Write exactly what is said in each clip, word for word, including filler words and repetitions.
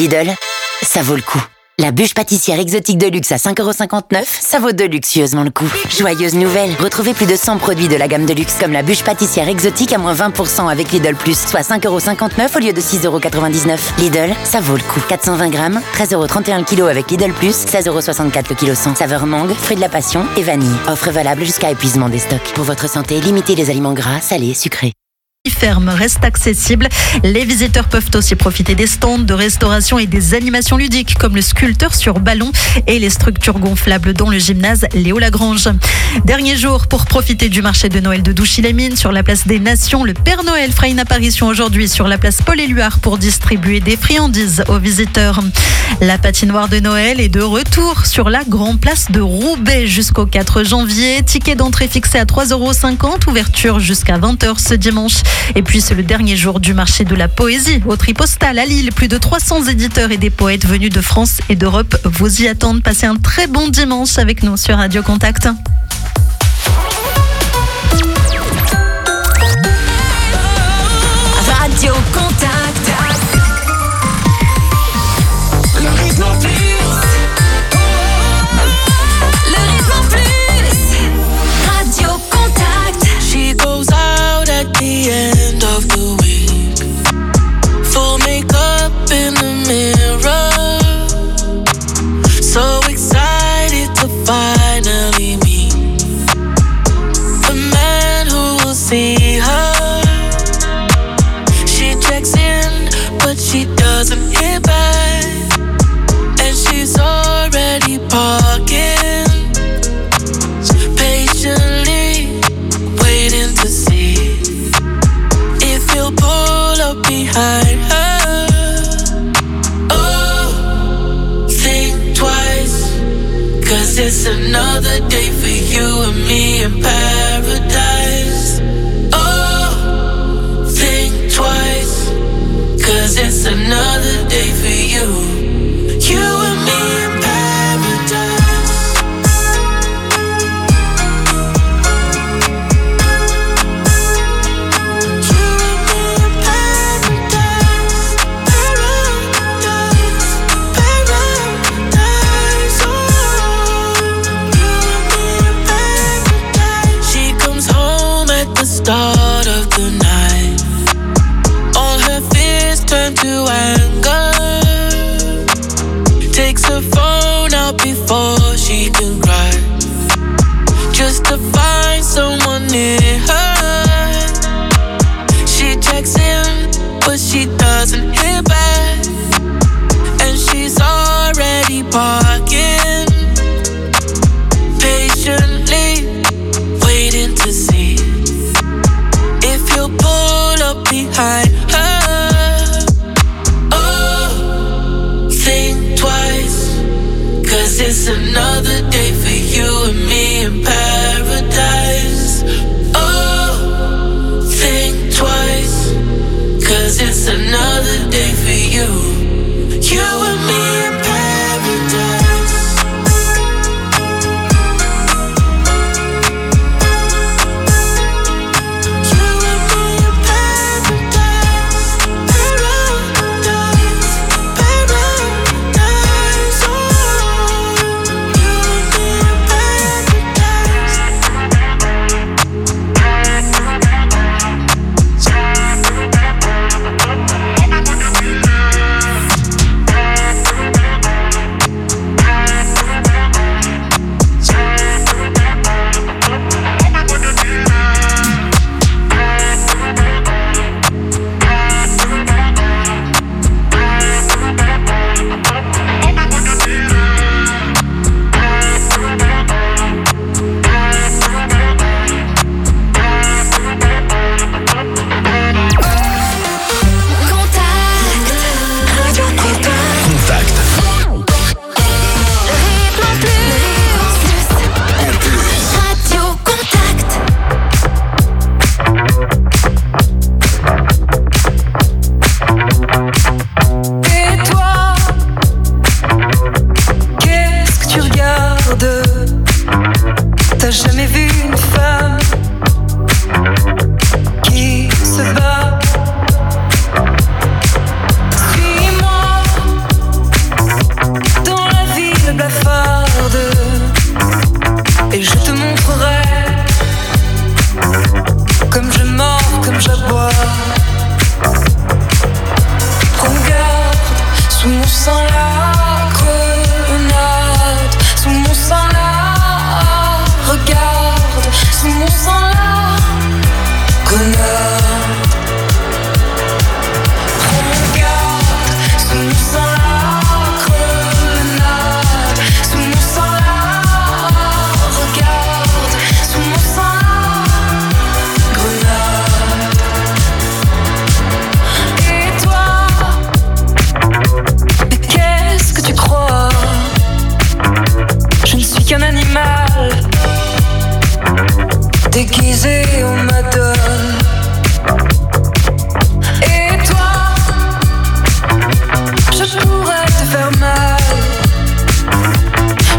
Lidl, ça vaut le coup. La bûche pâtissière exotique de luxe à cinq euros cinquante-neuf, ça vaut de luxueusement le coup. Joyeuse nouvelle, retrouvez plus de cent produits de la gamme de luxe, comme la bûche pâtissière exotique à moins vingt pour cent avec Lidl Plus, soit cinq euros cinquante-neuf au lieu de six euros quatre-vingt-dix-neuf. Lidl, ça vaut le coup. quatre cent vingt grammes, treize euros trente et un le kilo avec Lidl Plus, seize euros soixante-quatre le kilo cent. Saveur mangue, fruit de la passion et vanille. Offre valable jusqu'à épuisement des stocks. Pour votre santé, limitez les aliments gras, salés, sucrés. Ferme reste accessible. Les visiteurs peuvent aussi profiter des stands de restauration et des animations ludiques comme le sculpteur sur ballon et les structures gonflables dans le gymnase Léo Lagrange. Dernier jour pour profiter du marché de Noël de Douchy-les-Mines sur la place des Nations. Le Père Noël fera une apparition aujourd'hui sur la place Paul-Éluard pour distribuer des friandises aux visiteurs. La patinoire de Noël est de retour sur la grande place de Roubaix jusqu'au quatre janvier. Ticket d'entrée fixé à trois euros cinquante, ouverture jusqu'à vingt heures ce dimanche. Et puis c'est le dernier jour du marché de la poésie au Tripostal à Lille. Plus de trois cents éditeurs et des poètes venus de France et d'Europe vous y attendent. Passez un très bon dimanche avec nous sur Radio Contact. Radio Contact. Le rythme en plus. Le rythme en plus. Radio Contact. She goes out at the end of the week. Full makeup in the mirror. So excited to finally meet the man who will see her. She checks in, but she doesn't hit back. And she's already parking, patiently waiting to see if he'll pull up behind her. Oh, think twice, cause it's another day for you and me in paradise. Oh, think twice, cause it's another day for you, you and me in paradise. Start of the night, all her fears turn to anger. Takes her phone out before she can cry, just to find someone near her. She checks in, but she doesn't hear back, and she's already parking, patiently waiting to see if he'll pull up behind her. Oh, think twice, cause it's another day for you and me in paradise. Oh, think twice, cause it's another day for you, you and me in paradise.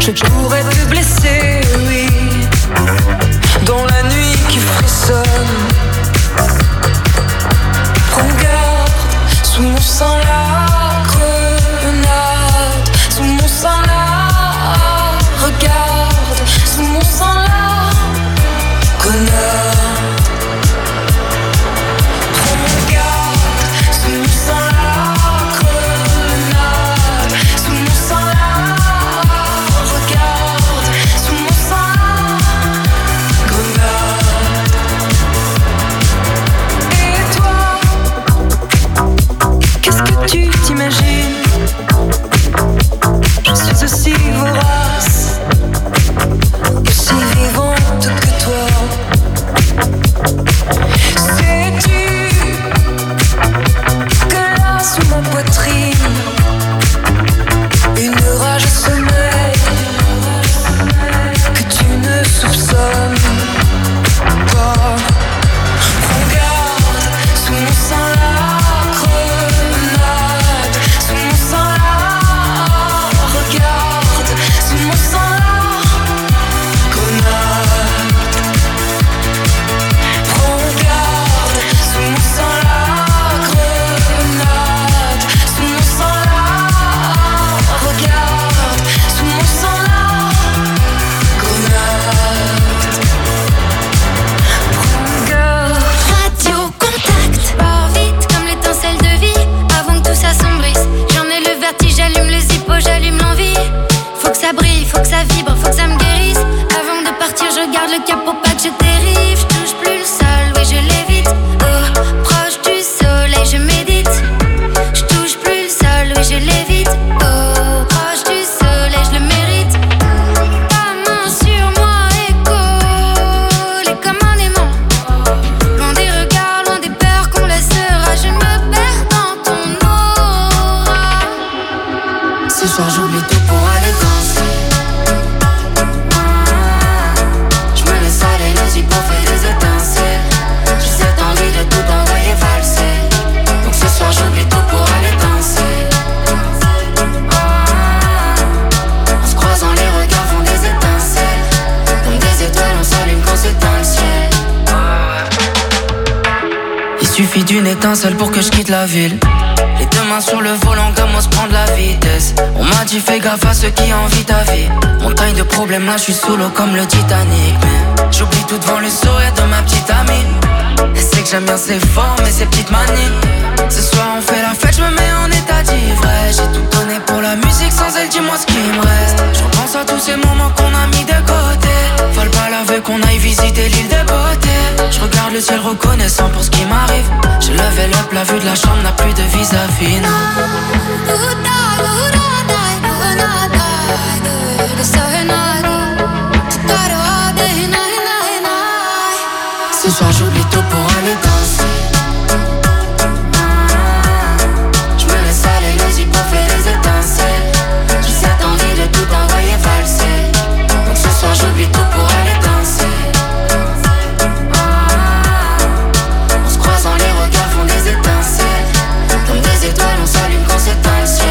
Je pourrais te blesser, oui, dans la nuit qui frissonne. Prends garde, sous mon sang la grenade, sous mon sang la, regarde, sous mon sang la grenade. Tu t'imagines, je suis aussi vorace, aussi vivante que toi. Sais-tu que là sous ma poitrine, une rage sommeille que tu ne soupçonnes pas. Prends garde, sous mon sang là. J'allume le zippo, j'allume l'envie. Faut que ça brille, faut que ça vibre, faut que ça me guérisse. Avant de partir, je garde le cap pour pas que je dérive. Je touche plus le sol, oui je l'évite. Oh, proche du soleil, je médite. Je touche plus le sol, oui je l'évite. Oh, proche du soleil, je le mérite. Ta main sur moi et collée comme un aimant. Loin des regards, loin des peurs qu'on laissera. Je me perds dans ton aura. Ce soir j'oublie tout pour aller danser. Je me laisse aller, le zippo fait des étincelles. J'ai cette envie de tout envoyer valser. Donc ce soir j'oublie tout pour aller danser. En se croisant les regards font des étincelles. Comme des étoiles on s'allume quand s'éteint le ciel. Il suffit d'une étincelle pour que je quitte la ville. Les deux mains sur le volant comme on se prend de la vitesse. On m'a dit fais gaffe à ceux qui envient ta vie. Montagne de problèmes là je suis sous l'eau comme le Titanic. Mais j'oublie tout devant le sourire de ma petite amie. Elle sait que j'aime bien ses formes et ses petites manies. Ce soir on fait la fête, je me mets en état d'ivresse. J'ai tout donné pour la musique, sans elle dis-moi ce qui me reste. Je repense à tous ces moments qu'on a mis de côté. Faut pas l'avouer qu'on aille visiter l'île de beauté. Je regarde le ciel reconnaissant pour ce qui m'arrive. Je level up, la vue de la chambre n'a plus de vis-à-vis. Ce soir j'oublie tout pour aller danser. Je me laisse aller, le zippo fait des étincelles. J'ai cette envie de tout envoyer valser. Donc ce soir j'oublie tout pour aller danser. En se croisant les regards font des étincelles. Comme des étoiles on s'allume quand s'éteint le ciel.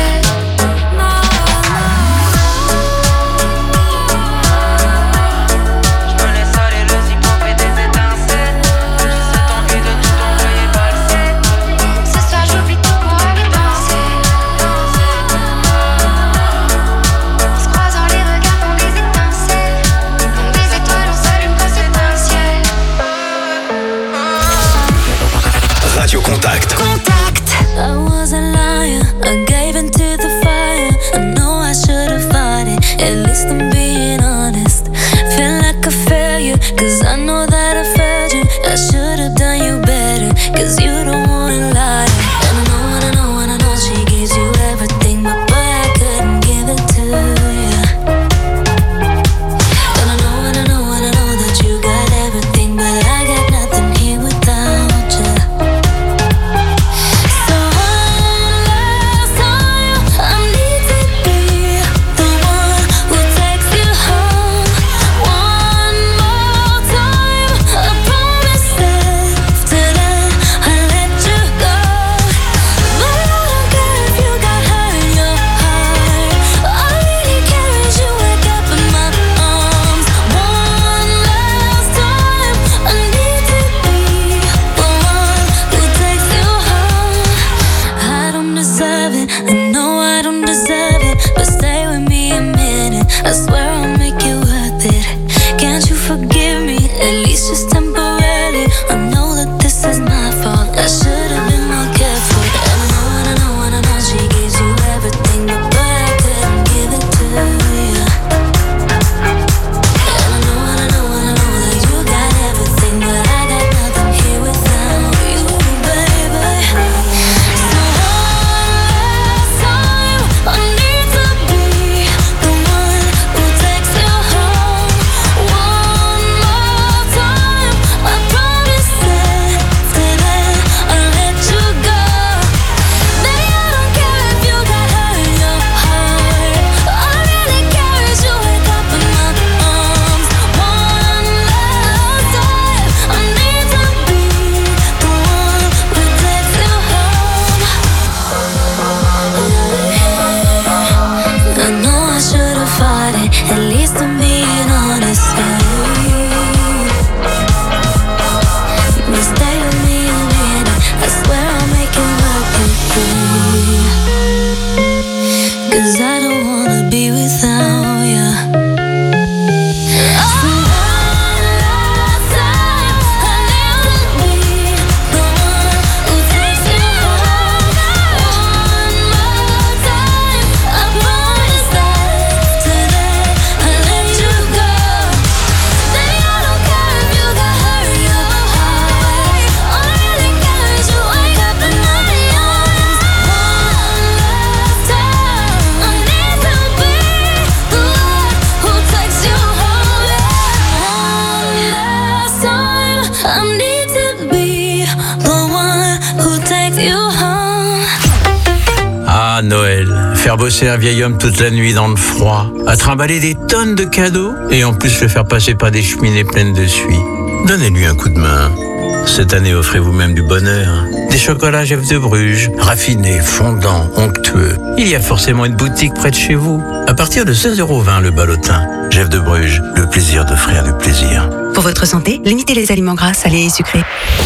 Noël, faire bosser un vieil homme toute la nuit dans le froid, à trimballer des tonnes de cadeaux et en plus le faire passer par des cheminées pleines de suie. Donnez-lui un coup de main. Cette année, offrez vous-même du bonheur. Des chocolats Jeff de Bruges, raffinés, fondants, onctueux. Il y a forcément une boutique près de chez vous. À partir de seize euros vingt le ballotin. Jeff de Bruges, le plaisir d'offrir du plaisir. Pour votre santé, limitez les aliments gras, salés et sucrés.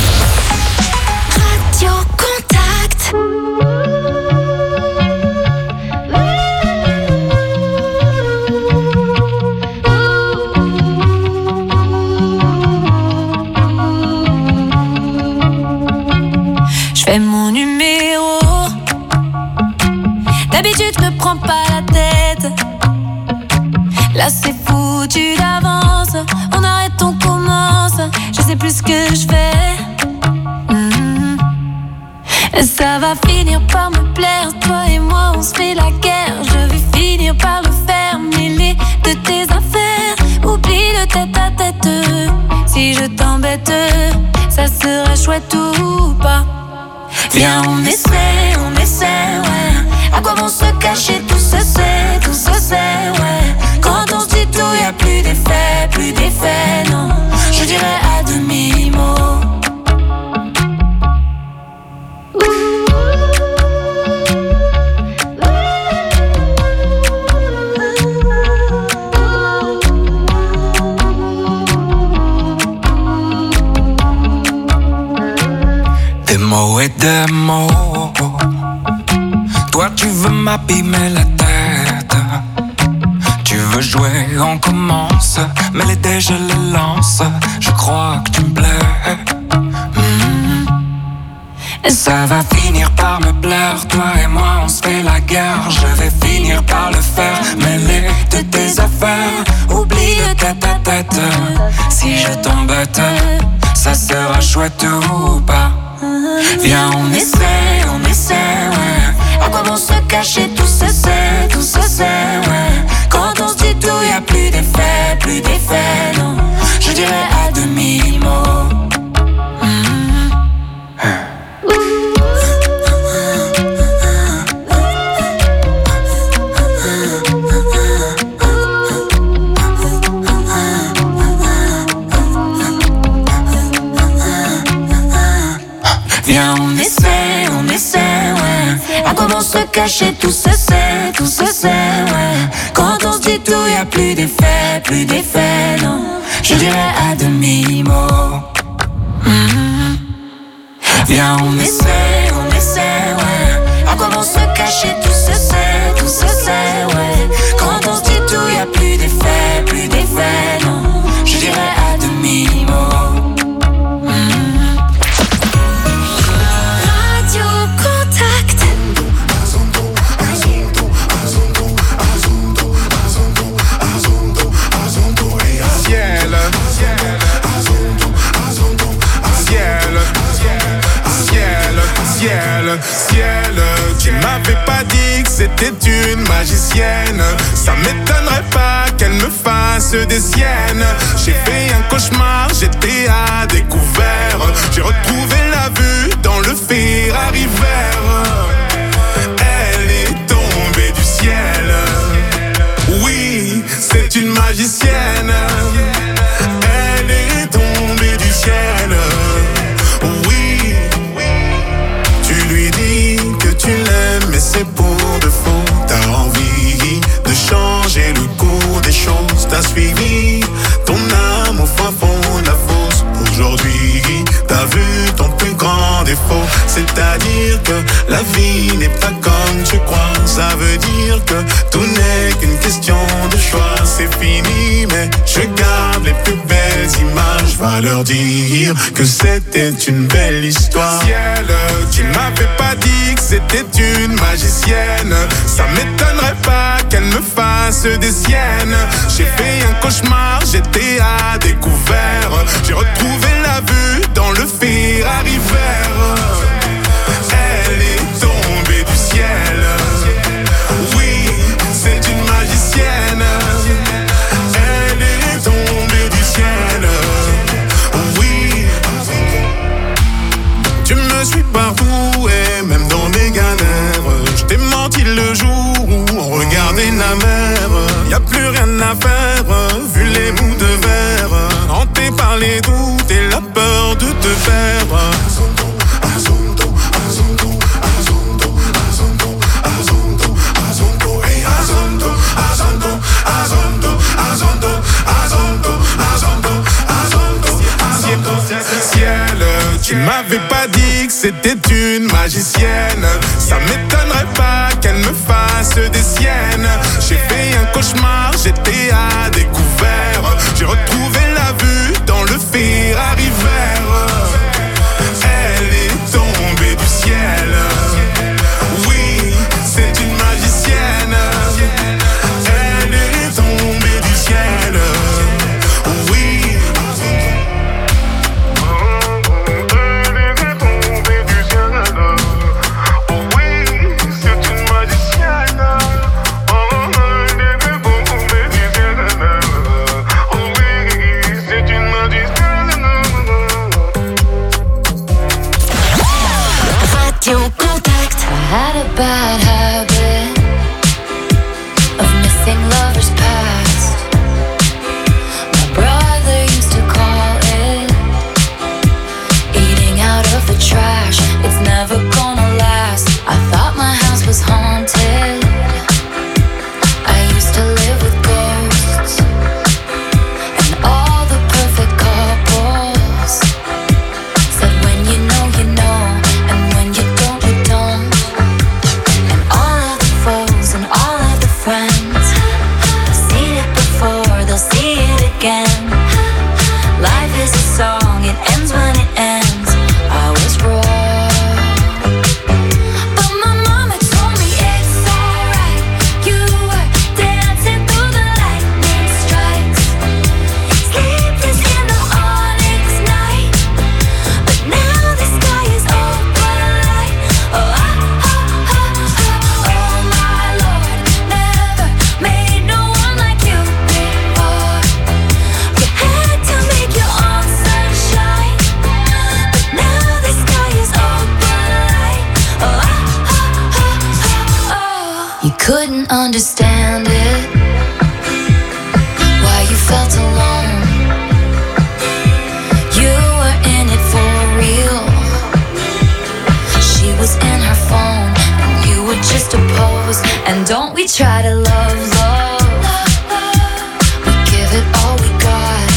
Radio Contact. Je fais mon numéro. D'habitude, je me prends pas la tête. Là, c'est foutu d'avance. On arrête, on commence. Je sais plus ce que je fais. Mmh. Ça va finir par me plaire. Toi et moi, on se fait la guerre. Je vais finir par le faire. Mêler de tes affaires. Oublie le tête à tête. Si je t'embête, ça serait chouette ou pas. Viens, on essaie, on essaie, ouais. À quoi vont se cacher, tout se sait, tout se sait, ouais. Quand on se dit tout, y'a plus d'effet, plus d'effet, non. Je dirais à demi-mot. Des mots et des mots. Toi tu veux m'abîmer la tête. Tu veux jouer, on commence. Mais les dés je les lance. Je crois que tu me plais. mmh. Ça va finir par me plaire. Toi et moi on se fait la guerre. Je vais finir par le faire. Mêler de tes affaires. Oublie le tête à tête. Si je t'embête, ça sera chouette ou pas. Viens, on essaie, on essaie, ouais. À quoi vont se cacher, tout se sait, tout se sait, ouais. Quand on se dit tout, y'a plus d'effet, plus d'effet, non. Je dirais à demi-mot. mmh. Viens, on essaie, on essaie, ouais. À quoi vont se cacher, tout se sait, tout se sait, ouais. Quand on se dit tout, y'a plus d'effet, plus d'effet, non. Je dirais à demi-mot. mmh. Viens, on essaie, on essaie, ouais. À quoi vont se cacher, tout se sait, tout se sait, ouais. Quand on se dit tout, y'a plus d'effet, plus d'effet, non. Je dirais à demi-mot. Ciel, ciel, tu m'avais pas dit que c'était une magicienne. Ça m'étonnerait pas qu'elle me fasse des siennes. J'ai fait un cauchemar, j'étais à découvert. J'ai retrouvé la vue dans le Ferrari vert. Elle est tombée du ciel. Oui, c'est une magicienne. Elle est tombée du ciel. Tu l'aimes mais c'est pour de faux. T'as envie de changer le cours des choses. T'as suivi ton âme au fin fond de la fosse. Aujourd'hui t'as vu ton plus grand défaut. C'est-à-dire que la vie n'est pas comme tu crois. Ça veut dire que tout n'est qu'une question de choix. C'est fini mais je garde les plus belles images. Va leur dire que c'était une belle histoire. Ciel, tu m'avais pas dit que c'était une magicienne. Ça m'étonnerait pas qu'elle me fasse des siennes. J'ai fait un cauchemar, j'étais à découvert. J'ai retrouvé la vue dans le Ferrari vert. Elle est tombée du ciel. Oui, c'est une magicienne. Elle est tombée du ciel. Oui, tu me suis partout et même dans mes galères. Je t'ai menti le des navires. Y'a plus rien à faire, vu les bouts de verre. Hanté par les doutes et la peur de te perdre. Azondo, azondo, azondo, azondo, azondo, azondo, azondo, hey azondo, azondo, azondo, azondo, azondo, azondo, azondo, azondo, ciel. Tu m'avais pas dit que c'était une magicienne. Ça m'étonnerait pas qu'elle me fasse des siennes. J'ai fait un cauchemar, j'étais à découvert. J'ai retrouvé la vue dans le Ferrari vert. Elle est tombée du ciel. Oui, c'est une magicienne. Elle est tombée du ciel. Oui. Contact. I had a bad habit of missing lovers past. My brother used to call it eating out of the trash. It's never gonna last. I thought my house was haunted. I used to live with ghosts and all the perfect couples said when you know you know. Life is a song, it ends when it ends. I was wrong, but my mama told me it's alright. You were dancing through the lightning strikes, sleepless in the onyx night. But now the sky is open light. Oh, ah, ah, ah, ah, oh my Lord, never made no one like you before. You had to make your own sunshine, but now the sky is open light. Oh, ah, ah, ah, ah, oh. You couldn't understand it, why you felt alone. You were in it for real. She was in her phone, and you were just a pose. And don't we try to love, love? We give it all we got.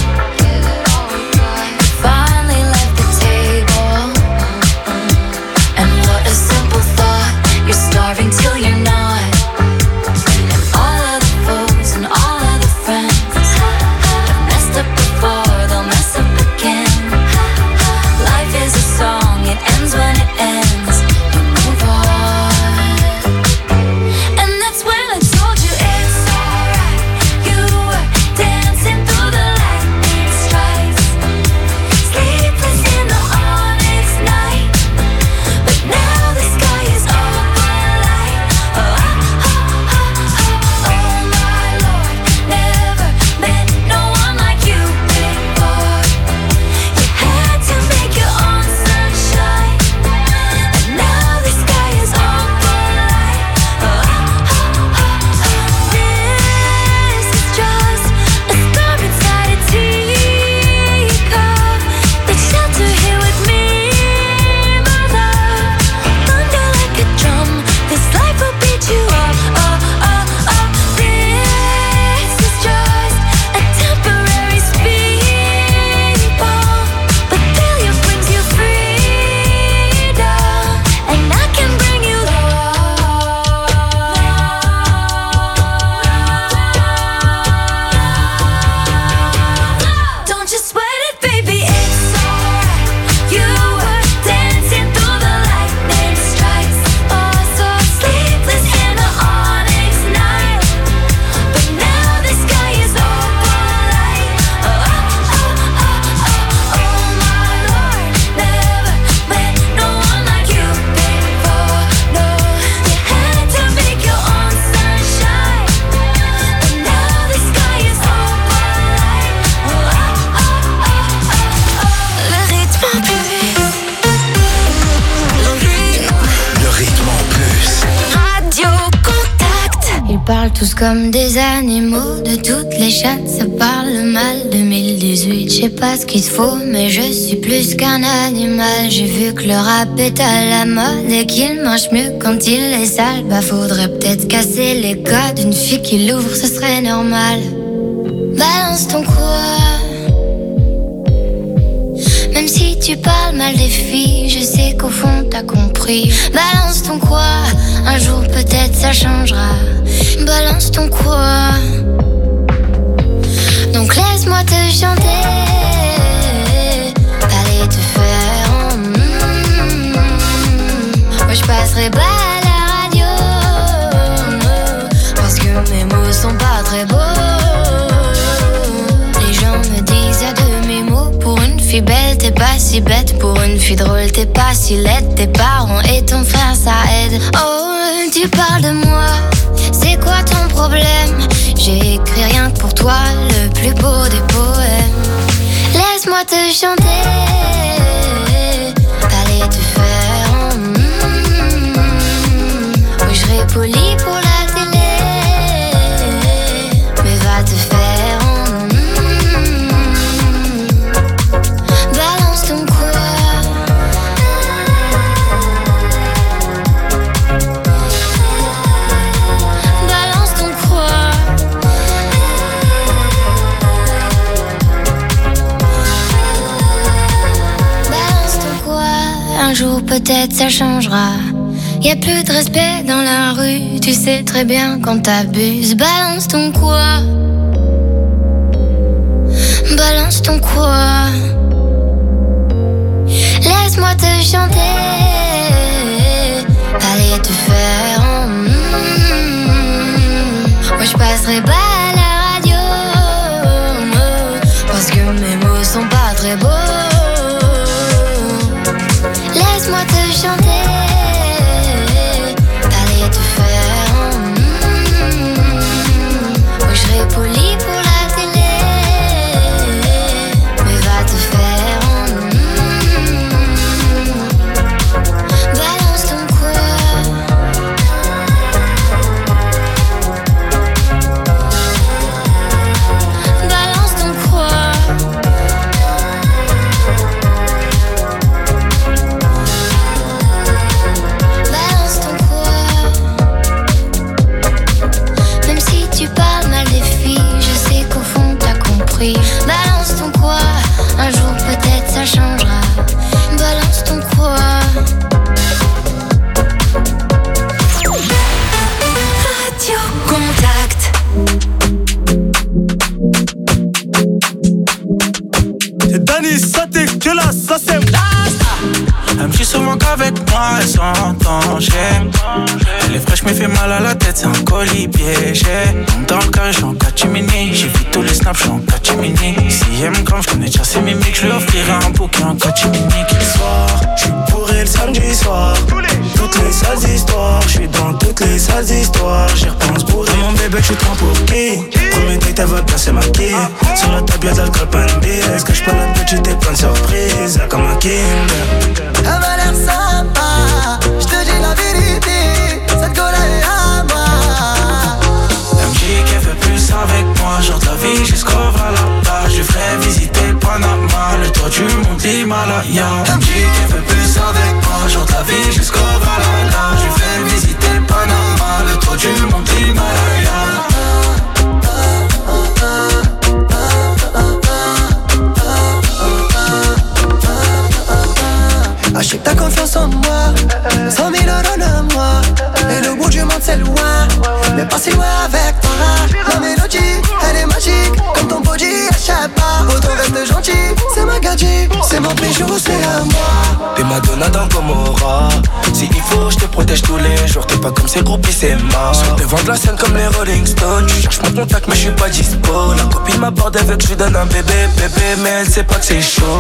Finally left the table, and what a simple thought. You're starving till you're not. And all of the foes and all of the friends have messed up before, they'll mess up again. Life is a song, it ends when it ends. You move on. And that's when I told you it's alright. You were dancing parlent tous comme des animaux. De toutes les chattes, ça parle mal. deux mille dix-huit, je sais pas ce qu'il faut, mais je suis plus qu'un animal. J'ai vu que le rap est à la mode et qu'il marche mieux quand il est sale. Bah faudrait peut-être casser les codes. Une fille qui l'ouvre, ce serait normal. Balance ton quoi. Même si tu parles mal des filles, je sais qu'au fond t'as compris. Balance ton quoi, un jour peut-être ça changera. Balance ton quoi. Donc laisse-moi te chanter. Allez te faire en mm, moi je passerai pas à la radio, parce que mes mots sont pas très beaux. Les gens me disent à demi-mot. Pour une fille belle t'es pas si bête. Pour une fille drôle t'es pas si laide. Tes parents et ton frère ça aide. Oh tu parles de moi, c'est quoi ton problème? J'ai écrit rien que pour toi, le plus beau des poèmes. Laisse-moi te chanter. Allez te faire en mm, oui je serai poli pour la télé, mais va te faire en mm, balance ton quoi. Balance ton quoi. Balance ton quoi. Un jour peut-être ça changera. Y'a plus de respect dans la rue, tu sais très bien quand t'abuses. Balance ton quoi. Balance ton quoi. Laisse-moi te chanter. Allez te faire en mm, moi je passerai pas à la radio, parce que mes mots sont pas très beaux. Laisse-moi te chanter. Allez te faire en mm, moi je serai poli pour la télé, mais va te faire en mm, balance ton quoi. Balance ton quoi. Balance ton quoi. Même si tu parles mal des filles, je sais qu'au fond t'as compris. Balance ton quoi. Un jour peut-être ça changera. Balance ton quoi. Radio Contact. C'est Dani, ça dégueulasse, ça c'est elle me dit souvent qu'avec moi elle s'entend, j'aime. Elle est fraîche mais fait mal à la tête, c'est un colis piégé. Dans le cas, j'suis en catimini. J'ai vu tous les snaps, j'suis en catimini. Si elle me grave, j'connais déjà ses mimiques. J'lui offrirai un bouquet en catimini. Ce soir, j'suis bourré le samedi soir. Toutes les sales histoires, j'suis dans toutes les sales histoires. J'y repense bourré. Mon bébé, j'suis trop pour qui? Premier date, elle veut bien se maquiller. Sur la table, y'a de l'alcool, pas une bise. Cache pas la petite et plein de surprises. Comme un kinder. Elle m'a l'air sympa, j'te dis la vérité, cette go là est à moi. Elle me dit qu'elle veut plus avec moi, genre de la vie jusqu'au Valhalla. Je ferai visiter Panama, le toit du monde l'Himalaya. Elle me dit qu'elle veut plus avec moi, genre de la vie jusqu'au Valhalla. Je ferai visiter Panama, le toit du monde l'Himalaya. Achète ta confiance en moi, cent mille euros de moi. Et le bout du monde c'est loin, mais pas si loin avec toi. La mélodie, elle est magique, comme ton body, achète pas. Autant reste gentil, c'est ma gadget, c'est mon bijou, c'est à moi. T'es Madonna dans Gomorrah. Si il faut, je te protège tous les jours. T'es pas comme ces groupies, c'est mort. Sur le devant de la scène comme les Rolling Stones. Tu cherches mon contact, mais je suis pas dispo. La copine m'aborde avec, je lui donne un bébé, bébé, mais elle sait pas que c'est chaud.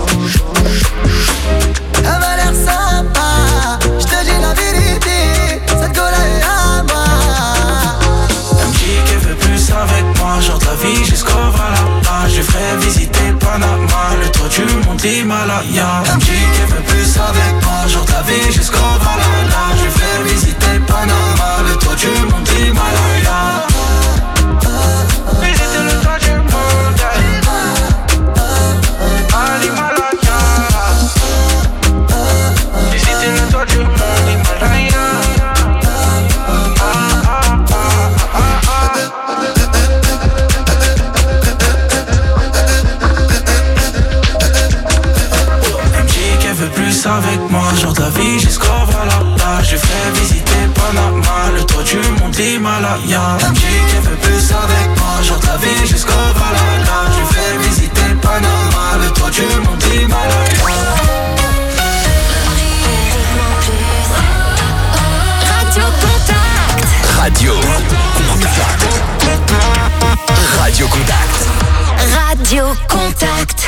Elle m'a l'air sympa, j'te dis la vérité, cette go là est à moi. Elle me dit qu'elle veut plus avec moi, genre de la vie jusqu'au Valhalla. Je ferai visiter Panama, le toit du monde l'Himalaya. Elle me dit qu'elle veut plus avec moi, genre de la vie jusqu'au Valhalla. Je ferai visiter Panama, le toit du monde l'Himalaya. Himalaya. M J qui veut plus avec moi, jour de la vie jusqu'au Valhalla. Je vais visiter le panorama, le toit du mont Himalaya. Radio Contact. Radio Contact. Radio Contact. Radio Contact.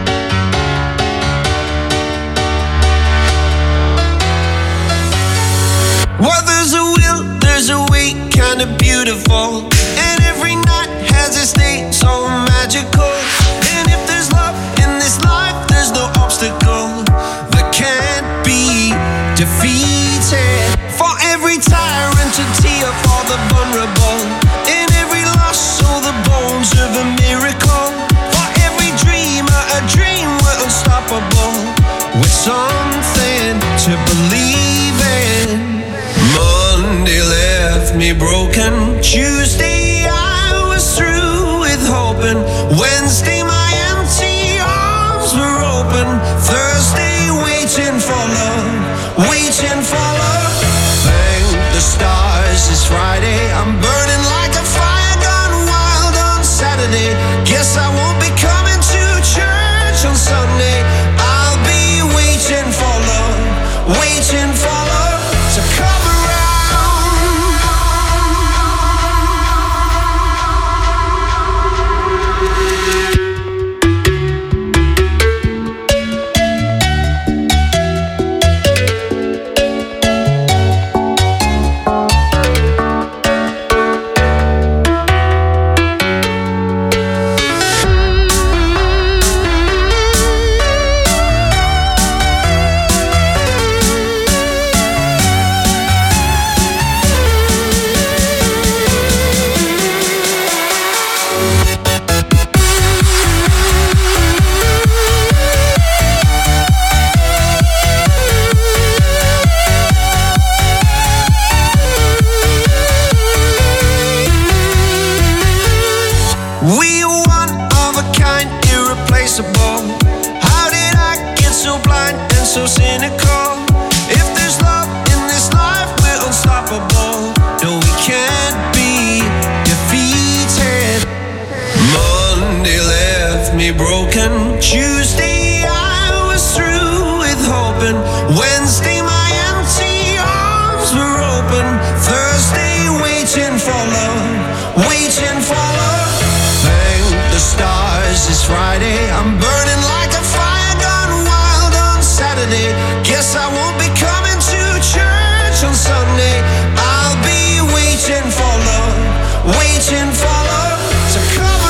Well, there's a will, there's a way, kinda beautiful. And every night has its day, so magical. And if there's love in this life, there's no obstacle that can't be defeated. For every tyrant to tear for the vulnerable. In every loss, all the bones of a miracle. For every dreamer, a dream we're unstoppable. With something to believe in. Monday left me broken. Tuesday I was through with hoping. Wednesday my empty arms were open. Thursday waiting for love, waiting for love. Thank the stars it's Friday. I'm burning like a fire gone wild on Saturday. Guess I won't be coming to church on Sunday. I'll be waiting for love, waiting for love to come around. We are one of a kind, irreplaceable. How did I get so blind and so cynical? If there's love in this life, we're unstoppable. No, we can't be defeated. Monday left me broken. Tuesday I was through with hoping. Wednesday my empty arms were open. Thursday waiting for love, waiting for love. The stars, it's Friday. I'm burning like a fire gone wild on Saturday. Guess I won't be coming to church on Sunday. I'll be waiting for love, waiting for love to come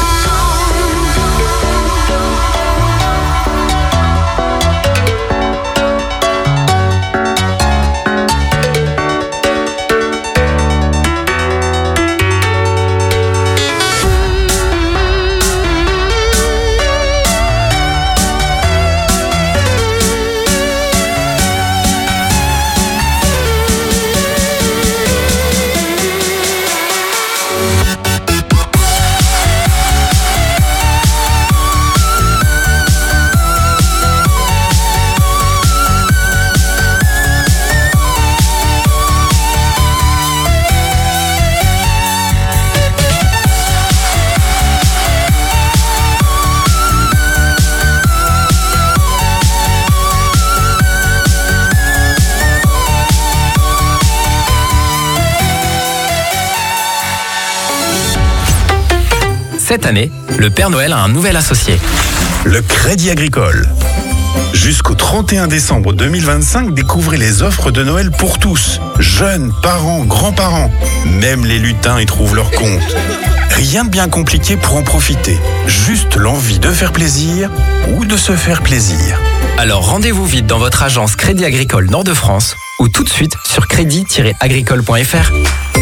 Cette année, le Père Noël a un nouvel associé. Le Crédit Agricole. Jusqu'au trente et un décembre deux mille vingt-cinq, découvrez les offres de Noël pour tous. Jeunes, parents, grands-parents. Même les lutins y trouvent leur compte. Rien de bien compliqué pour en profiter. Juste l'envie de faire plaisir ou de se faire plaisir. Alors rendez-vous vite dans votre agence Crédit Agricole Nord-de-France ou tout de suite sur crédit tiret agricole point f r.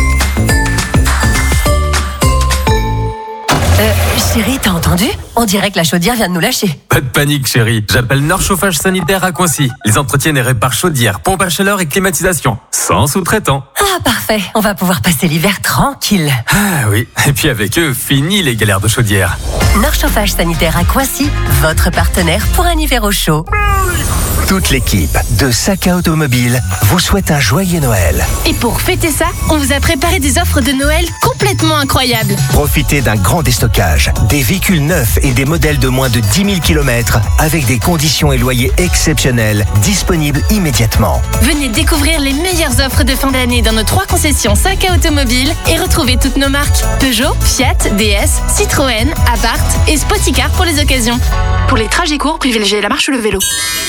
Euh, chérie, t'as entendu? On dirait que la chaudière vient de nous lâcher. Pas de panique, chérie. J'appelle Nord Chauffage Sanitaire à Coincy. Ils entretiennent et réparent chaudière, pompe à chaleur et climatisation. Sans sous-traitant. Ah, parfait. On va pouvoir passer l'hiver tranquille. Ah oui. Et puis avec eux, fini les galères de chaudière. Nord Chauffage Sanitaire à Coincy, votre partenaire pour un hiver au chaud. Toute l'équipe de Saka Automobile vous souhaite un joyeux Noël. Et pour fêter ça, on vous a préparé des offres de Noël complètement incroyables. Profitez d'un grand déstockage, des véhicules neufs et des modèles de moins de dix mille kilomètres avec des conditions et loyers exceptionnels disponibles immédiatement. Venez découvrir les meilleures offres de fin d'année dans nos trois concessions Saka Automobile et retrouvez toutes nos marques Peugeot, Fiat, D S, Citroën, Abarth et Spoticar pour les occasions. Pour les trajets courts, privilégiez la marche ou le vélo.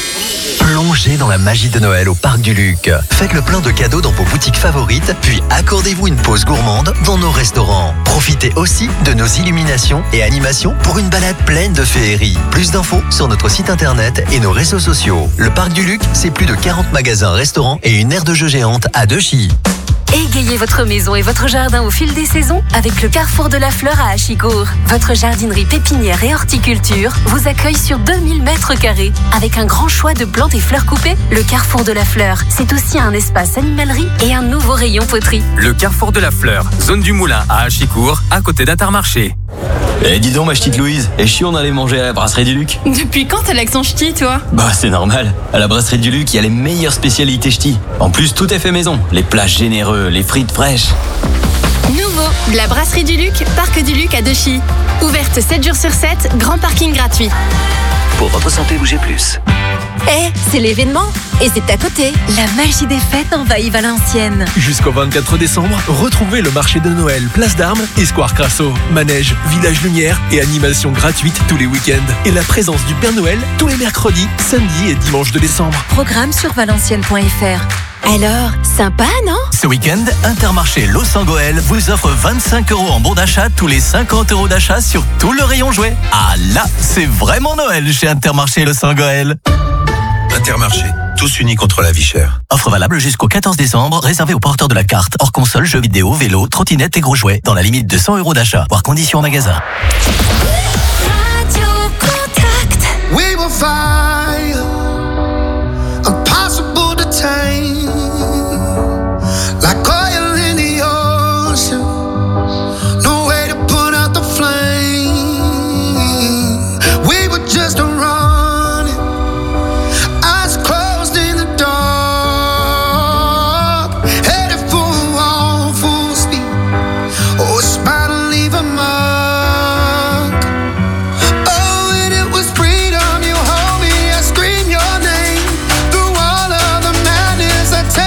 Plongez dans la magie de Noël au Parc du Luc. Faites le plein de cadeaux dans vos boutiques favorites, puis accordez-vous une pause gourmande dans nos restaurants. Profitez aussi de nos illuminations et animations pour une balade pleine de féerie. Plus d'infos sur notre site internet et nos réseaux sociaux. Le Parc du Luc, c'est plus de quarante magasins, restaurants et une aire de jeux géante à Dechy. Égayez votre maison et votre jardin au fil des saisons avec le Carrefour de la Fleur à Achicourt. Votre jardinerie pépinière et horticulture vous accueille sur deux mille mètres carrés. Avec un grand choix de plantes et fleurs coupées, le Carrefour de la Fleur, c'est aussi un espace animalerie et un nouveau rayon poterie. Le Carrefour de la Fleur, zone du Moulin à Achicourt, à côté d'Intermarché. Eh dis donc ma ch'tite Louise, et chiant d'aller manger à la brasserie du Luc. Depuis quand t'as l'accent ch'ti, toi? Bah c'est normal, à la brasserie du Luc, il y a les meilleures spécialités ch'ti. En plus, tout est fait maison, les plats généreux, les frites fraîches. Nouveau, de la brasserie du Luc, Parc du Luc à Dechy. Ouverte sept jours sur sept, grand parking gratuit. Pour votre santé, bougez plus. Eh, hey, c'est l'événement et c'est à côté. La magie des fêtes envahit Valenciennes. Jusqu'au vingt-quatre décembre, retrouvez le marché de Noël, Place d'Armes et Square Crasso. Manège, village lumière et animation gratuite tous les week-ends. Et la présence du Père Noël tous les mercredis, samedis et dimanches de décembre. Programme sur valenciennes point f r. Alors, sympa, non? Ce week-end, Intermarché Los-Angoël vous offre vingt-cinq euros en bon d'achat tous les cinquante euros d'achat sur tout le rayon jouet. Ah là, c'est vraiment Noël chez Intermarché Los-Angoël. Intermarché, tous unis contre la vie chère. Offre valable jusqu'au quatorze décembre, réservée aux porteurs de la carte, hors console, jeux vidéo, vélo, trottinette et gros jouets, dans la limite de cent euros d'achat, voire conditions en magasin. Radio Contact. We will fire, impossible to tame, like oil in the ocean, no way to put out the flame. We were just running, eyes closed in the dark, headed for a wall full speed, oh, it's about to leave a mark. Oh, and it was freedom, you hold me, I scream your name through all of the madness that takes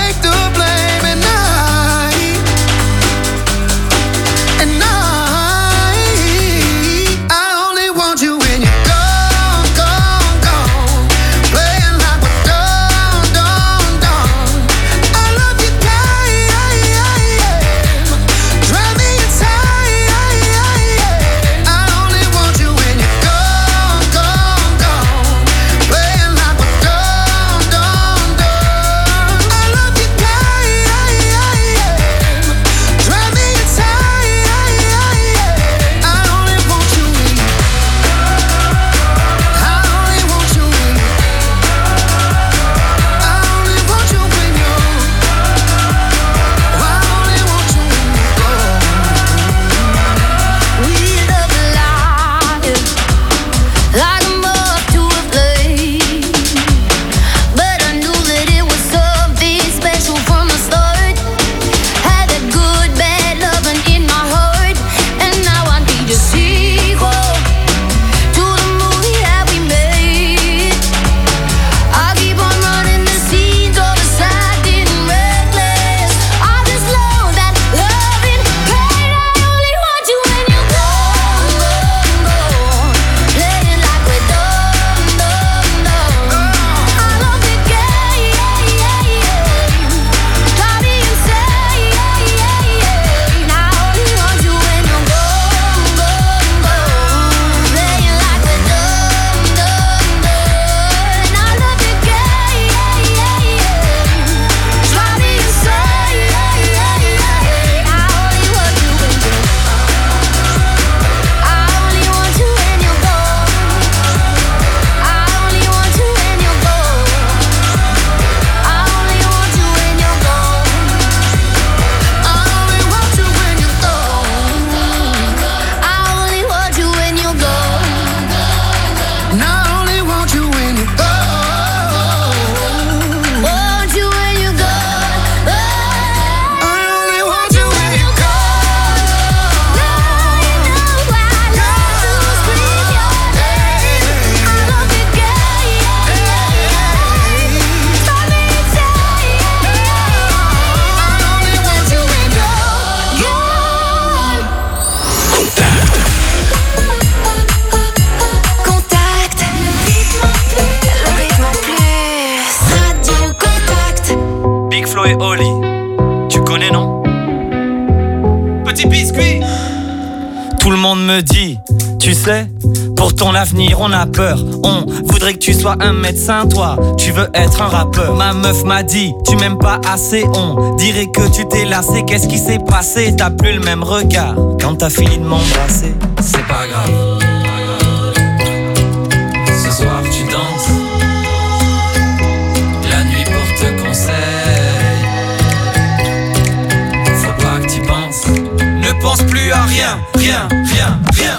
des biscuits. Tout le monde me dit, tu sais, pour ton avenir on a peur. On voudrait que tu sois un médecin, toi tu veux être un rappeur. Ma meuf m'a dit, tu m'aimes pas assez. On dirait que tu t'es lassé. Qu'est-ce qui s'est passé? T'as plus le même regard quand t'as fini de m'embrasser. C'est pas grave, ce soir tu danses. La nuit porte conseil. Faut pas que t'y penses. Ne pense plus à rien, rien, rien, rien.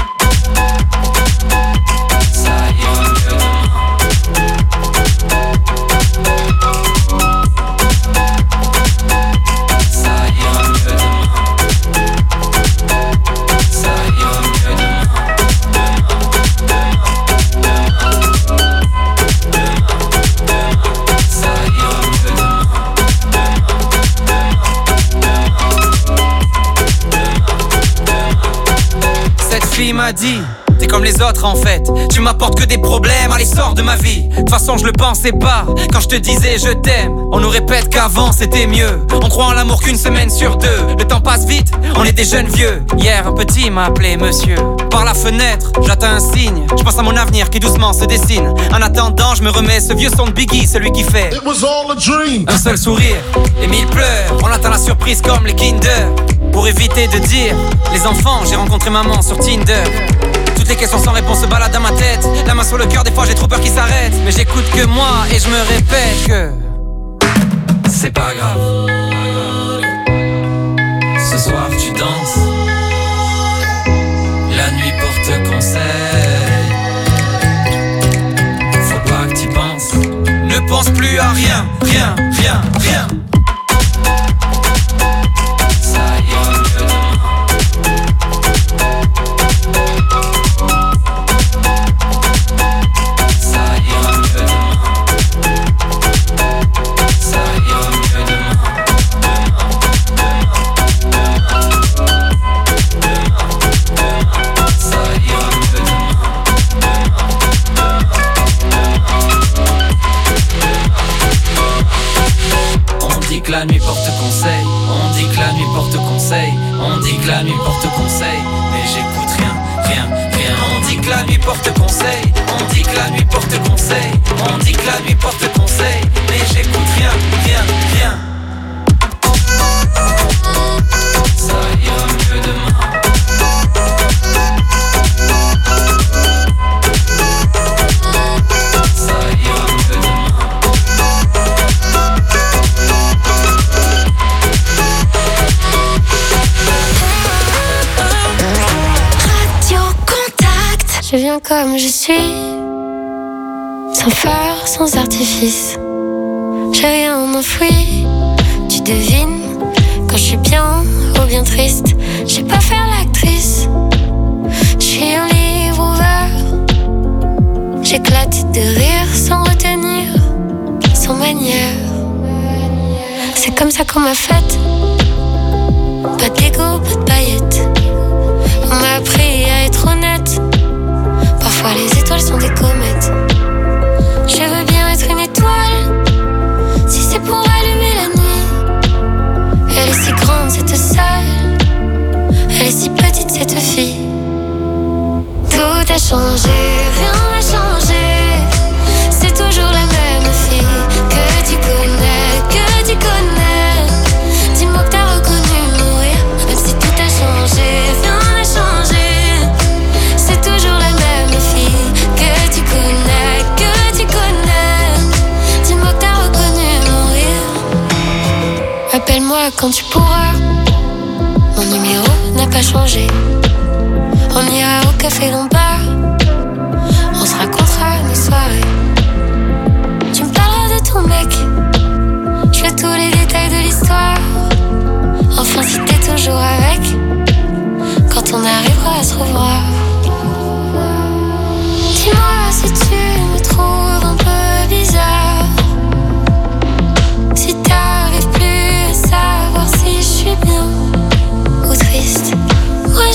M'a dit, t'es comme les autres en fait. Tu m'apportes que des problèmes, allez sors de ma vie. De toute façon je le pensais pas quand je te disais je t'aime. On nous répète qu'avant c'était mieux. On croit en l'amour qu'une semaine sur deux. Le temps passe vite, on est des jeunes vieux. Hier un petit m'a appelé monsieur. Par la fenêtre, j'attends un signe. Je pense à mon avenir qui doucement se dessine. En attendant je me remets ce vieux son de Biggie, celui qui fait It was all a dream. Un seul sourire et mille pleurs. On attend la surprise comme les Kinder. Pour éviter de dire les enfants, j'ai rencontré maman sur Tinder. Toutes les questions sans réponse se baladent dans ma tête. La main sur le cœur, des fois j'ai trop peur qu'il s'arrête. Mais j'écoute que moi et je me répète que c'est pas grave. Ce soir tu danses. La nuit porte conseil. Faut pas que t'y penses. Ne pense plus à rien, rien, rien, rien. La nuit porte conseil, on dit que la nuit porte conseil, on dit que la nuit porte conseil, mais j'écoute rien, rien, rien. On dit que la nuit porte conseil, on dit que la nuit porte conseil, on dit que la nuit porte conseil, mais j'écoute rien, rien, rien. Ça ira mieux demain. Je viens comme je suis, sans fleurs, sans artifice. J'ai rien enfoui, tu devines quand je suis bien ou bien triste. Je sais pas faire l'actrice, je suis un livre ouvert. J'éclate de rire sans retenir, sans manière. C'est comme ça qu'on m'a faite, pas d'ego, pas de paillettes. On m'a appris à être honnête. Parfois les étoiles sont des comètes. Je veux bien être une étoile, si c'est pour allumer la nuit. Elle est si grande cette salle, elle est si petite cette fille. Tout a changé, rien n'a changé. C'est toujours la même fille que tu connais, que tu connais. Dis-moi que t'as reconnu mon rire, même si tout a changé, rien n'a changé. C'est toujours la même fille que tu connais, que tu connais. Dis-moi que t'as reconnu mon rire. Appelle-moi quand tu pourras, mon numéro n'a pas changé. On ira au café Lombard, on se racontera nos soirées. Tu me parleras de ton mec, je veux tous les détails de l'histoire. Enfin si t'es toujours avec, quand on arrivera à se revoir. Dis-moi si tu me trouves un peu bizarre, si t'arrives plus à savoir si je suis bien ou triste. Moi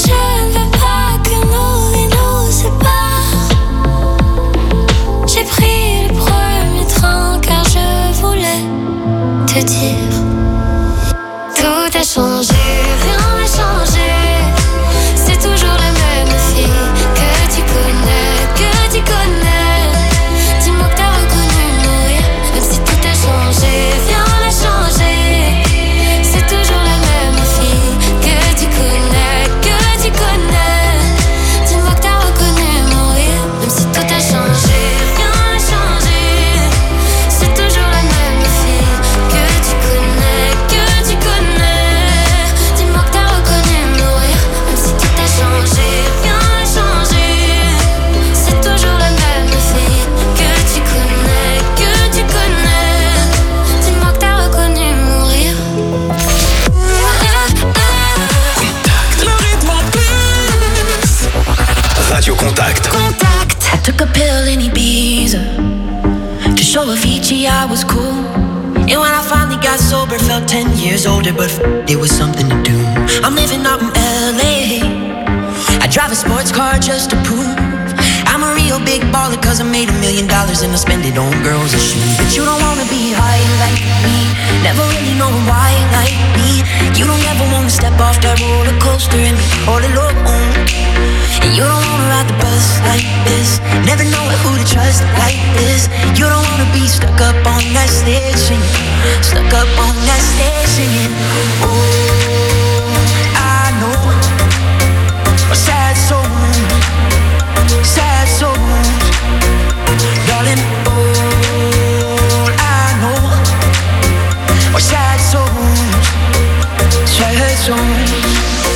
Radio Contact. Contact. I took a pill in Ibiza to show Avicii I was cool. And when I finally got sober, felt ten years older, but f- it was something to do. I'm living out in L A. I drive a sports car just to prove I'm a real big baller, cause I made a million dollars and I spend it on girls and shoes. But you don't wanna be high like me, never really know why like me. You don't ever wanna step off that roller coaster and be all alone. And you don't wanna ride the bus like this, never know who to trust like this. You don't wanna be stuck up on that stage singing, stuck up on that stage singing. Oh, I know a sad soul, sad souls, darling. All I know are sad souls, sad souls.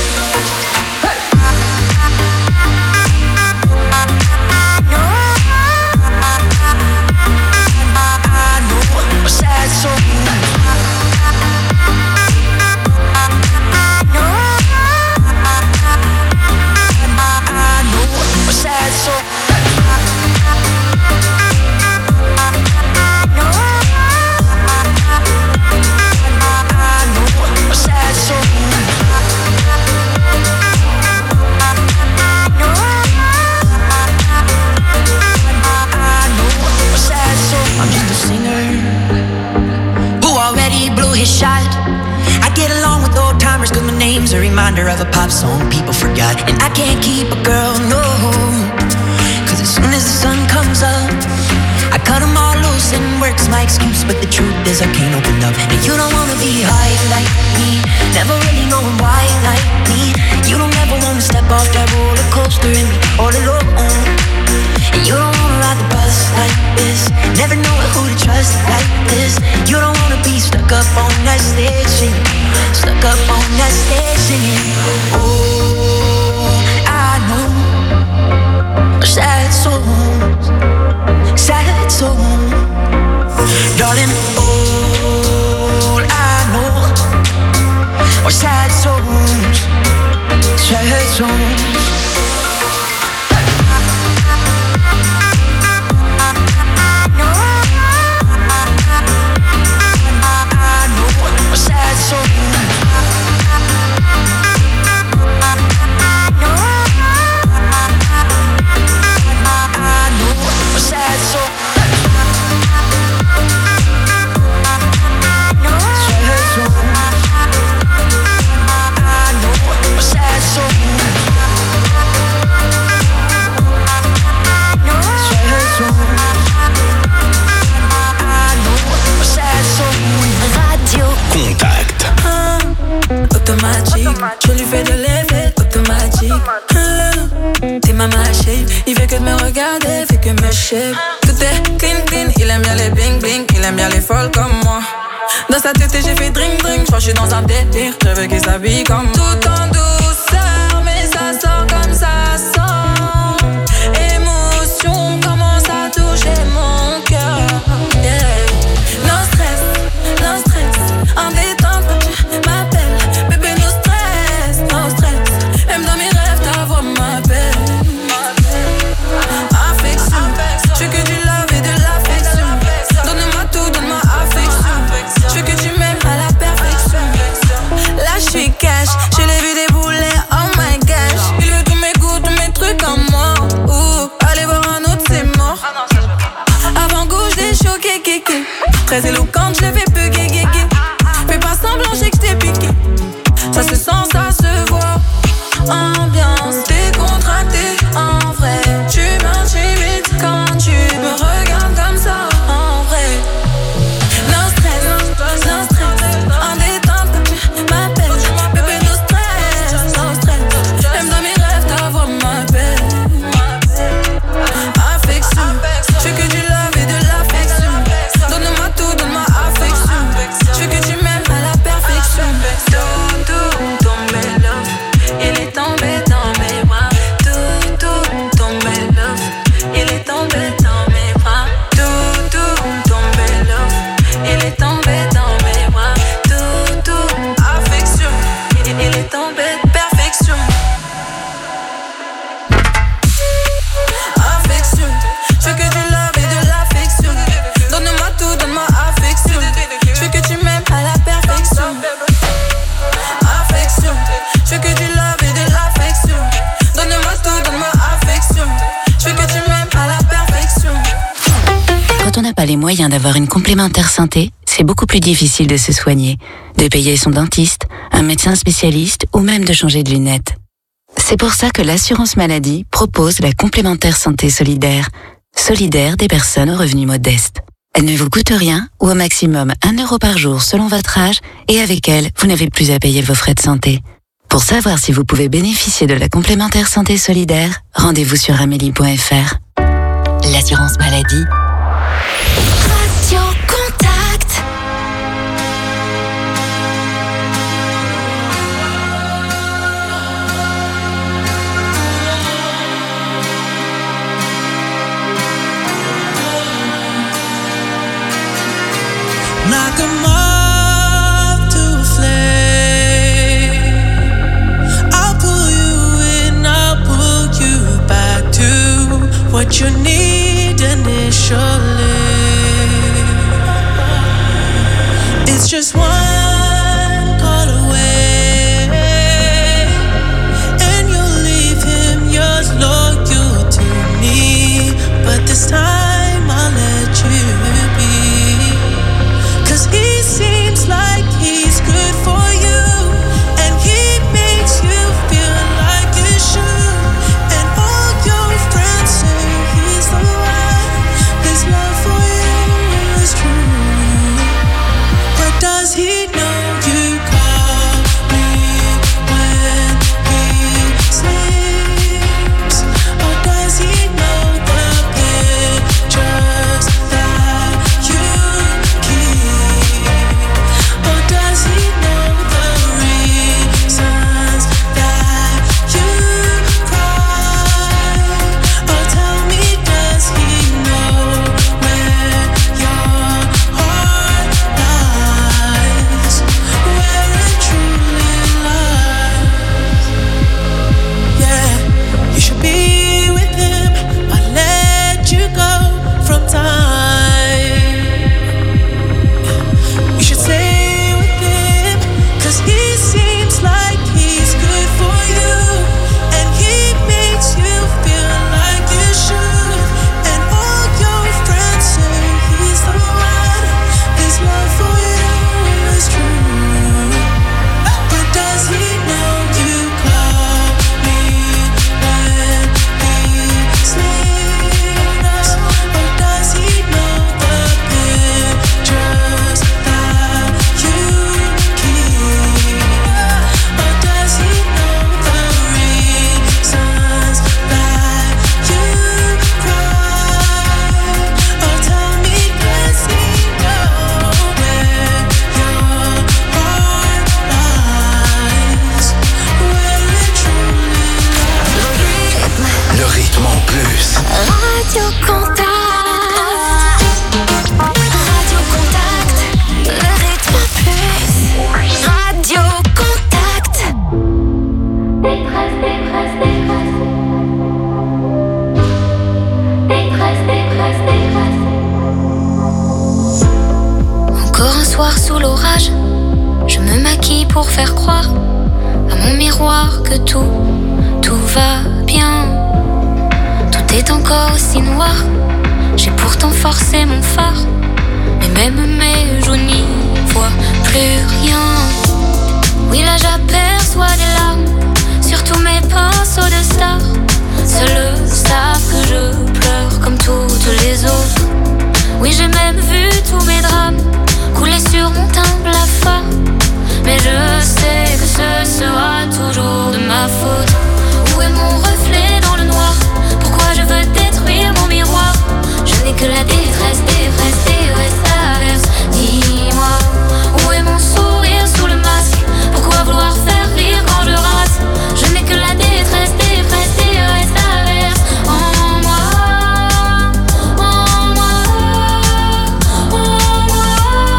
Shot. I get along with old timers cause my name's a reminder of a pop song people forgot. And I can't keep a girl, no, cause as soon as the sun comes up I cut them all loose and work's my excuse. But the truth is I can't open up. And you don't wanna be high like me, never really knowing why like me. You don't ever wanna step off that roller coaster and be all alone. And you don't wanna ride the bus like this, never know who to trust like this. You don't wanna be stuck up on that stage singing, stuck up on that stage singing. Oh, I know sad souls, sad souls, darling. All I know are sad souls, sad souls. Je lui fais de l'effet automatique. Hum, t'es ma shape, il fait que de me regarder, fait que me shape. Tout est clean clean, il aime bien les bling bling, il aime bien les folles comme moi. Dans sa tête j'ai fait drink drink, j'crois que j'suis dans un délire, je veux qu'il s'habille comme moi. Tout en douceur, mais ça sort comme ça sort. Émotion commence à toucher mon cœur. Yeah. No stress, no stress, en détente, tu m'appelles, bébé no stress, no stress. Même dans mes rêves, ta voix m'appelle. Affection, je veux que du love et de l'affection. Donne-moi tout, donne-moi affection. Je veux que tu m'aimes à la perfection. Là je suis cash, je l'ai vu débouler. d'avoir une complémentaire santé, c'est beaucoup plus difficile de se soigner, de payer son dentiste, un médecin spécialiste ou même de changer de lunettes. C'est pour ça que l'assurance maladie propose la complémentaire santé solidaire, solidaire des personnes aux revenus modestes. Elle ne vous coûte rien ou au maximum un euro par jour selon votre âge et avec elle, vous n'avez plus à payer vos frais de santé. Pour savoir si vous pouvez bénéficier de la complémentaire santé solidaire, rendez-vous sur amélie point f r. L'assurance maladie. Radio Contact. Like a moth to a flame, I'll pull you in, I'll pull you back to what you need initially. It's just one call away, and you'll leave him yours loyal to me. But this time I'll let you be. He seems like he's good for you, and he makes you feel like you should. And all your friends say he's the one. His love for you is true. But does he know you call me when he sleeps? Or does he know the pictures that you keep? Or does he know the reasons that you cry? Or tell me, does he know where your heart lies? Where it truly lies? Yeah, you should be with him. I let you go from time. You should stay with him, cause he seems like he's good for you, and he makes you feel like you should. And all your friends say he's the one. His love for you is true. But does he know you call me when he sleeps? Or does he know the pictures that you keep? Or does he know the reasons that you cry? Or tell me, does he know where your heart lies? Where it truly lies? Le rythme en plus. Radio Contact. Radio Contact. Le rythme en plus. Radio Contact. Détresse, détresse, détresse. Détresse, détresse, détresse. Encore un soir sous l'orage, je me maquille pour faire croire à mon miroir que tout, tout va bien. Tout est encore aussi noir. J'ai pourtant forcé mon phare, mais même mes joues n'y voient plus rien. Oui, là j'aperçois des larmes sur tous mes pinceaux de stars. Seuls savent que je pleure comme toutes les autres. Oui, j'ai même vu tous mes drames couler sur mon teint blafard. Mais je sais que ce sera toujours de ma faute. Où est mon reflet dans le noir? Pourquoi je veux détruire mon miroir? Je n'ai que la détresse, détresse, détresse, traverse. Dis-moi, où est mon sourire sous le masque? Pourquoi vouloir faire rire quand je rase? Je n'ai que la détresse, détresse, détresse, traverse. En moi, en moi, en moi.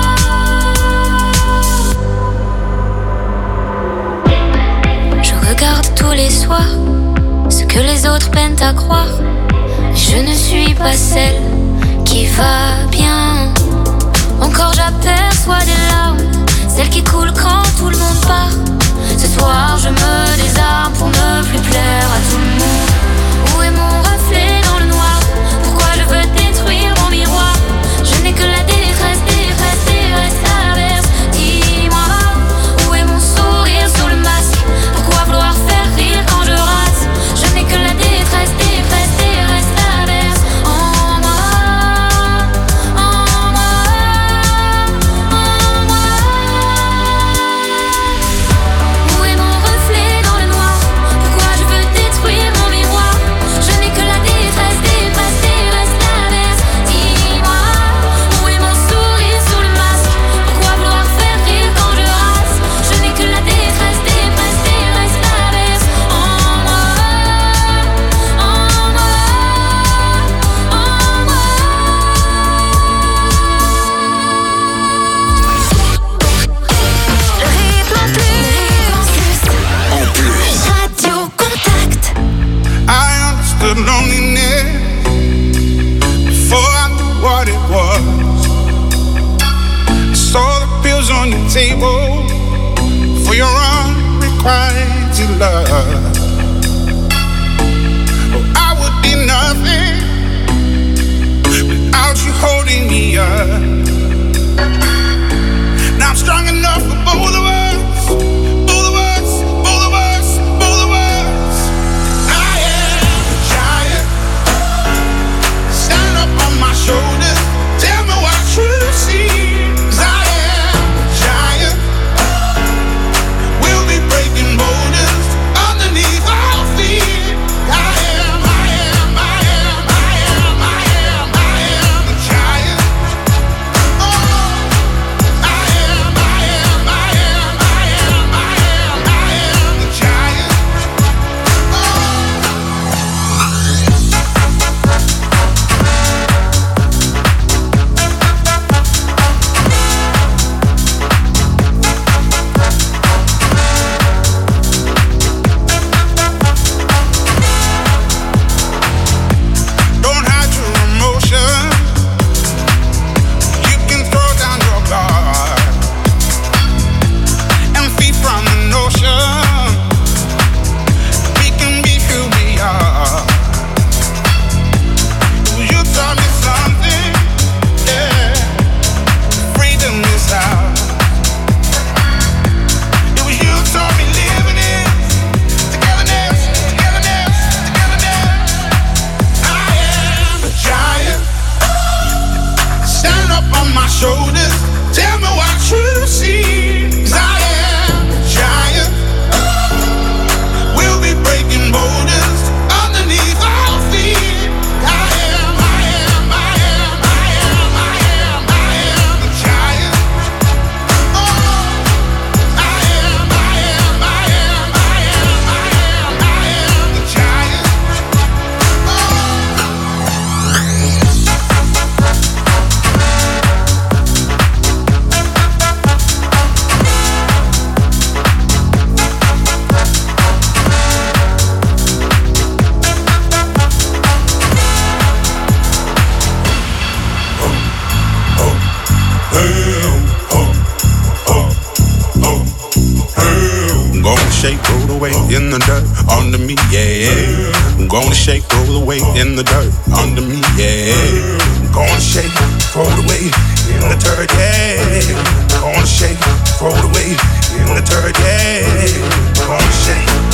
Je regarde tous les soirs ce que les autres peinent à croire. Je ne suis pas celle qui va bien. Encore j'aperçois des larmes, celles qui coulent quand tout le monde part. Ce soir je me désarme pour ne plus plaire à tout le monde. Où est mon reflet dans le noir? Pourquoi je veux détruire mon miroir? Je n'ai que la crazy love. Oh, I would be nothing without you holding me up. Now I'm strong enough for both of us. Both of us, both of us, both of us. I am a giant. Stand up on my shoulders. Tell me what you see. 'Cause I am a giant. We'll be breaking boulders underneath our feet. I am, I am, I am, I am, I am, I am a giant. Oh, I am, I am, I am, I am, I am, I am a giant. Don't hide your emotion. You can throw down your guard and feed from the notion. We can be who we are. You taught me something, yeah. Freedom is ours. It was you taught me living it. Togetherness, togetherness, togetherness. I am a giant. Stand up on my shoulders. Tell me what you see. 'Cause I am a giant. We'll be breaking boulders underneath our feet. I am, I am, I am, I am, I am, I am a giant. Oh, I am, I am, I am, I am, I am, I am a giant. I'm gonna shake, roll the weight in the dirt under me, yeah. I'm gonna shake, roll the weight in the dirt under me, yeah. I'm gonna shake, roll the weight in the dirt, yeah. I'm gonna shake, roll the weight in the dirt, yeah. I'm gonna shake.